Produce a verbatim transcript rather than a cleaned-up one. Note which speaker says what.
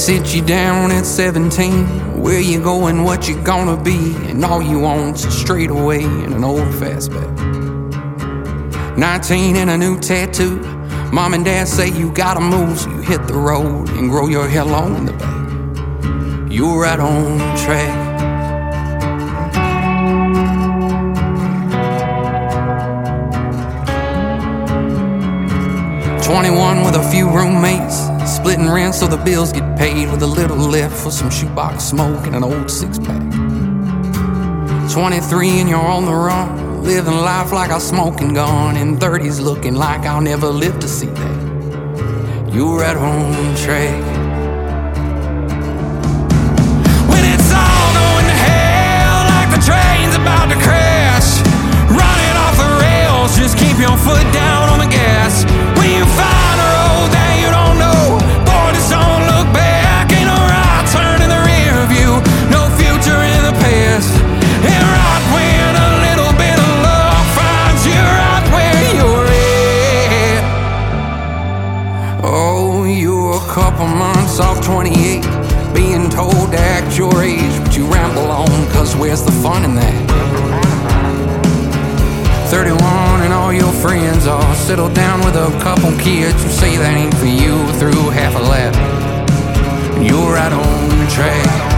Speaker 1: sit you down at seventeen. Where you going, what you gonna be, and all you want's a straightaway and an old fastback. Nineteen and a new tattoo. Mom and dad say you gotta move, so you hit the road and grow your hair long in the back. You're right on track. Twenty-one with a few roommates, splitting rent so the bills get paid, with a little left for some shoebox smoke and an old six-pack. Twenty-three and you're on the run, living life like a smoking gun. In thirties looking like I'll never live to see that. You're right on track. When it's all going to hell, like the train's about to crash, running off the rails, just keep your foot down on the gas. When you find a road that you don't know, boy, just don't look back. Ain't no right turn in the rear view, no future in the past. And right when a little bit of luck finds you right where you're at. Oh, you're a couple months off twenty-eight, being told to act your age, but you ramble on, cause where's the fun in that? thirty-one and all your friends are settled down with a couple kids. You say that ain't for you through half a lap. You're right on track.